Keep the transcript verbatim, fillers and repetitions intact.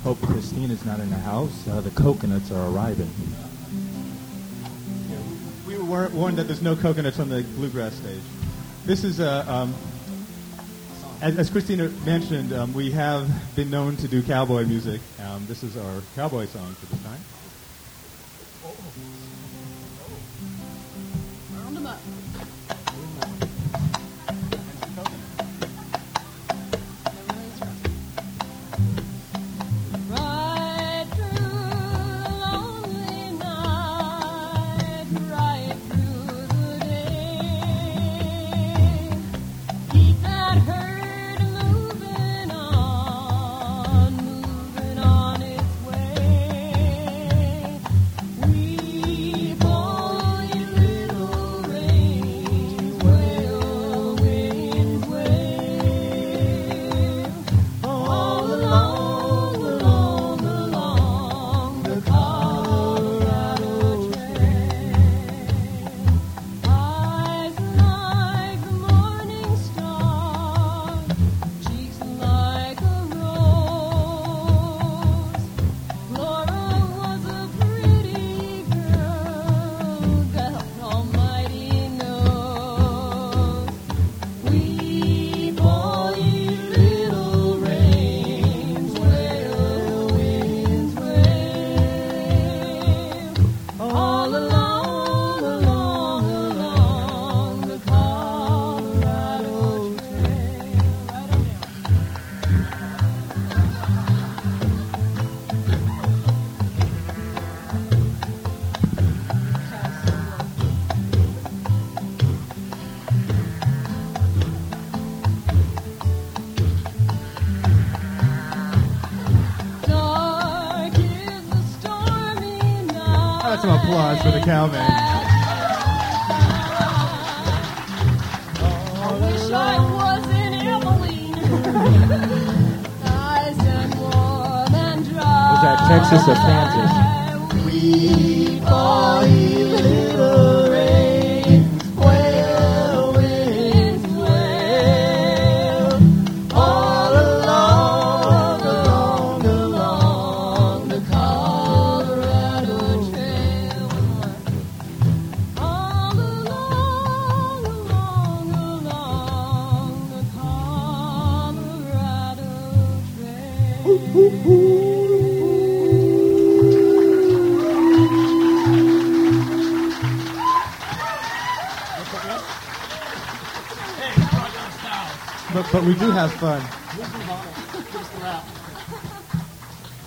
Hope Christina's not in the house. Uh, the coconuts are arriving. Yeah, we were warned that there's no coconuts on the bluegrass stage. This is a, um, as, as Christina mentioned, um, we have been known to do cowboy music. Um, this is our cowboy song for this time. Round 'em up. Right through the lonely night, right through the day, keep that herd moving on, moving on its way. We pull you little reins, wail, winds wail, all along, along, along the Colorado Trail. Eyes like the morning star, cheeks like a rose. Laura was a pretty girl, God Almighty knows. We pull you little reins, wail, winds wail, all along, along, along the Colorado Trail. Right on down. Dark is the stormy night. That's some applause for the cowman. I wish I was in Abilene. Nice and warm and dry. Was that Texas or Kansas? We pull you little reins, wail, winds wail, all along, along, along the Colorado Trail. All along, along, along the Colorado Trail. But, but we do have fun.